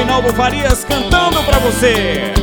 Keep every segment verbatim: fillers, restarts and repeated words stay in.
Reinaldo Farias cantando pra você.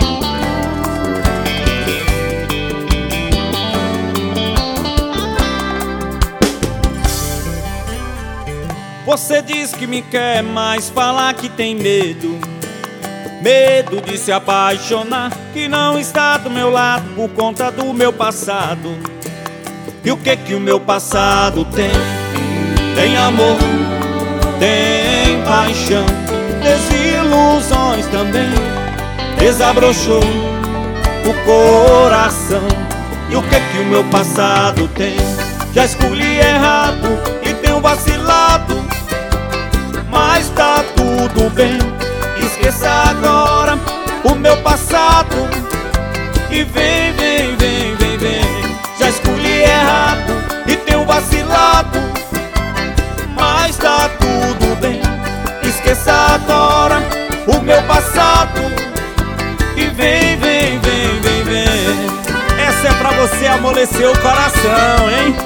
Você diz que me quer, mas fala que tem medo. Medo de se apaixonar, que não está do meu lado por conta do meu passado. E o que que o meu passado tem? Tem amor, tem paixão, desilusões também. Desabrochou o coração. E o que que o meu passado tem? Já escolhi errado e tenho vacilado, mas tá tudo bem. Esqueça agora o meu passado e vem, vem, vem, vem, vem. Já escolhi errado e tenho vacilado, mas tá tudo bem. Esqueça agora o meu passado e vem, vem, vem, vem, vem. Essa é pra você amolecer o coração, hein?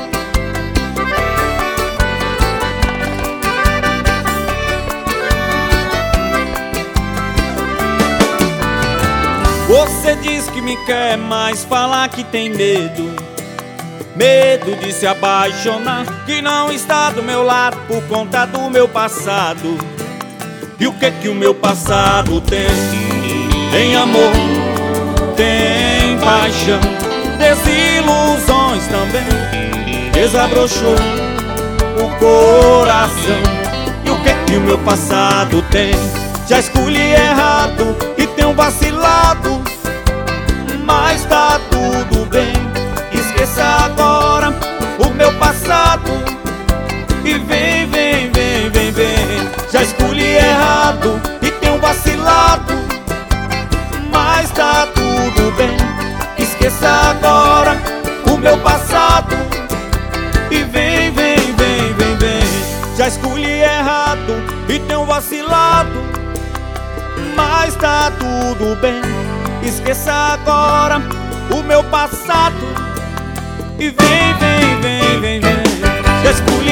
Você diz que me quer, mas fala que tem medo. Medo de se apaixonar, que não está do meu lado por conta do meu passado. E o que que o meu passado tem? Tem amor, tem paixão, desilusões também. Desabrochou o coração. E o que que o meu passado tem? Já escolhi errado e tenho vacilado, mas tá tudo bem. Esqueça agora o meu passado e vem, vem, vem, vem, vem. Já escolhi errado e tenho vacilado, mas tá tudo bem. Esqueça agora o meu passado e vem, vem, vem, vem, vem. Já escolhi errado e tenho vacilado, mas tá tudo bem. Esqueça agora o meu passado e vem, vem, vem, vem, vem. Já escolhi